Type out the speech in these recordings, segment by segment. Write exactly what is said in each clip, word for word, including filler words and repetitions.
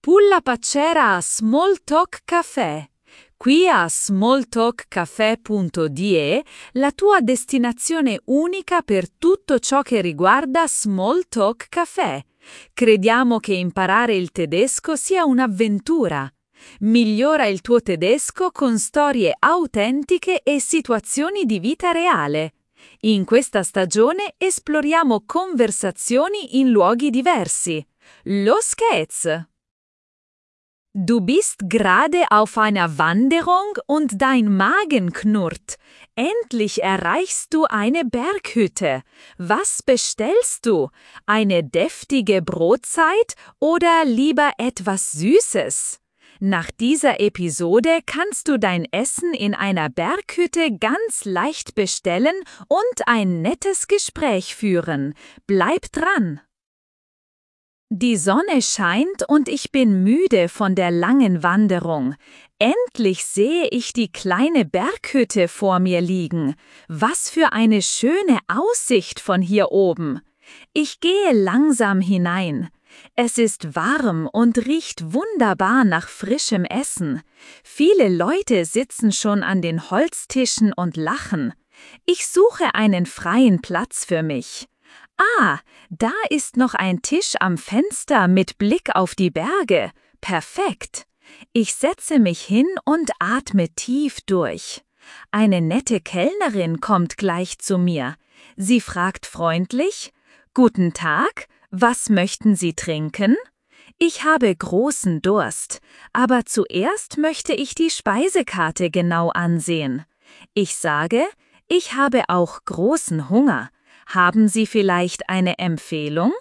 Pulla Pacera a Smalltalk Café. Qui a smalltalk caffè punto d e, la tua destinazione unica per tutto ciò che riguarda Smalltalk Café. Crediamo che imparare il tedesco sia un'avventura. Migliora il tuo tedesco con storie autentiche e situazioni di vita reale. In questa stagione esploriamo conversazioni in luoghi diversi. Los geht's! Du bist gerade auf einer Wanderung und dein Magen knurrt. Endlich erreichst du eine Berghütte. Was bestellst du? Eine deftige Brotzeit oder lieber etwas Süßes? Nach dieser Episode kannst du dein Essen in einer Berghütte ganz leicht bestellen und ein nettes Gespräch führen. Bleib dran! Die Sonne scheint und ich bin müde von der langen Wanderung. Endlich sehe ich die kleine Berghütte vor mir liegen. Was für eine schöne Aussicht von hier oben. Ich gehe langsam hinein. Es ist warm und riecht wunderbar nach frischem Essen. Viele Leute sitzen schon an den Holztischen und lachen. Ich suche einen freien Platz für mich. Ah, da ist noch ein Tisch am Fenster mit Blick auf die Berge. Perfekt. Ich setze mich hin und atme tief durch. Eine nette Kellnerin kommt gleich zu mir. Sie fragt freundlich: Guten Tag, was möchten Sie trinken? Ich habe großen Durst, aber zuerst möchte ich die Speisekarte genau ansehen. Ich sage, ich habe auch großen Hunger. Haben Sie vielleicht eine Empfehlung?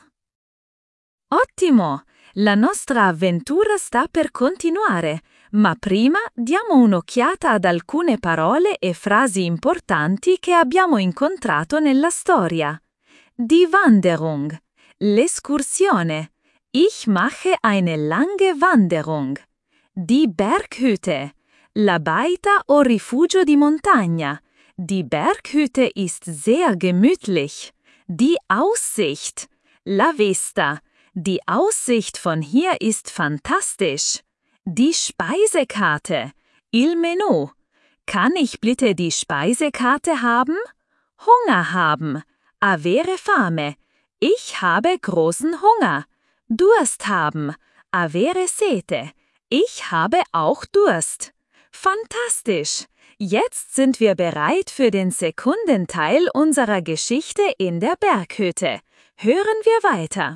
Ottimo! La nostra avventura sta per continuare, ma prima diamo un'occhiata ad alcune parole e frasi importanti che abbiamo incontrato nella storia. Die Wanderung, l'escursione. Ich mache eine lange Wanderung. Die Berghütte, la baita o rifugio di montagna. Die Berghütte ist sehr gemütlich. Die Aussicht, la vista. Die Aussicht von hier ist fantastisch. Die Speisekarte, il menù. Kann ich bitte die Speisekarte haben? Hunger haben, avere fame. Ich habe großen Hunger. Durst haben, avere sete. Ich habe auch Durst. Fantastisch! Jetzt sind wir bereit für den Sekundenteil unserer Geschichte in der Berghütte. Hören wir weiter.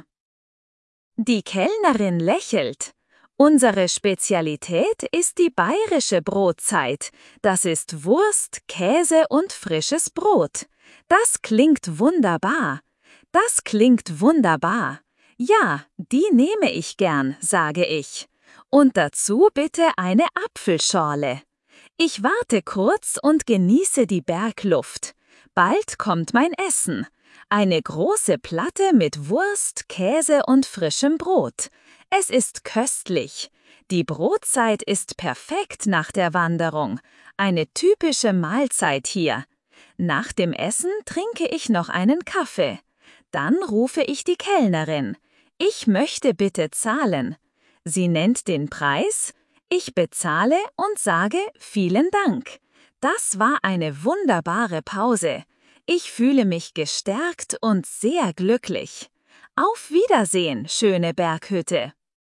Die Kellnerin lächelt. Unsere Spezialität ist die bayerische Brotzeit. Das ist Wurst, Käse und frisches Brot. Das klingt wunderbar. Das klingt wunderbar. Ja, die nehme ich gern, sage ich. Und dazu bitte eine Apfelschorle. Ich warte kurz und genieße die Bergluft. Bald kommt mein Essen. Eine große Platte mit Wurst, Käse und frischem Brot. Es ist köstlich. Die Brotzeit ist perfekt nach der Wanderung. Eine typische Mahlzeit hier. Nach dem Essen trinke ich noch einen Kaffee. Dann rufe ich die Kellnerin. Ich möchte bitte zahlen. Sie nennt den Preis. Ich bezahle und sage vielen Dank. Das war eine wunderbare Pause. Ich fühle mich gestärkt und sehr glücklich. Auf Wiedersehen, schöne Berghütte.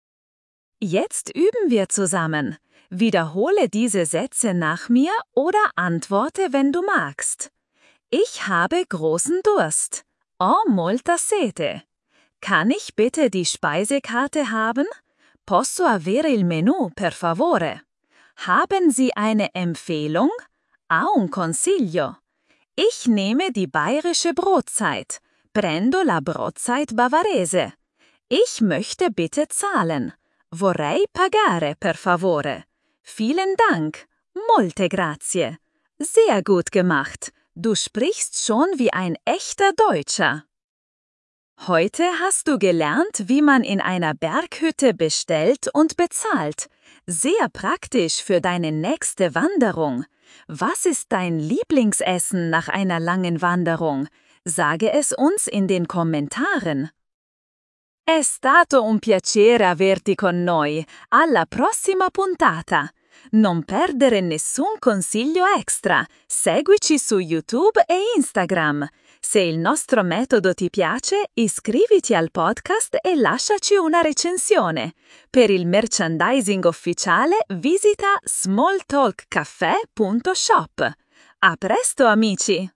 Jetzt üben wir zusammen. Wiederhole diese Sätze nach mir oder antworte, wenn du magst. Ich habe großen Durst. Ho molta sete. Kann ich bitte die Speisekarte haben? Posso avere il menù, per favore? Haben Sie eine Empfehlung? Ha un consiglio? Ich nehme die bayerische Brotzeit. Prendo la Brotzeit bavarese. Ich möchte bitte zahlen. Vorrei pagare, per favore. Vielen Dank. Molte grazie. Sehr gut gemacht. Du sprichst schon wie ein echter Deutscher. Heute hast du gelernt, wie man in einer Berghütte bestellt und bezahlt. Sehr praktisch für deine nächste Wanderung. Was ist dein Lieblingsessen nach einer langen Wanderung? Sage es uns in den Kommentaren. È stato un piacere averti con noi. Alla prossima puntata! Non perdere nessun consiglio extra. Seguici su YouTube e Instagram. Se il nostro metodo ti piace, iscriviti al podcast e lasciaci una recensione. Per il merchandising ufficiale visita small talk caffè punto shop. A presto, amici!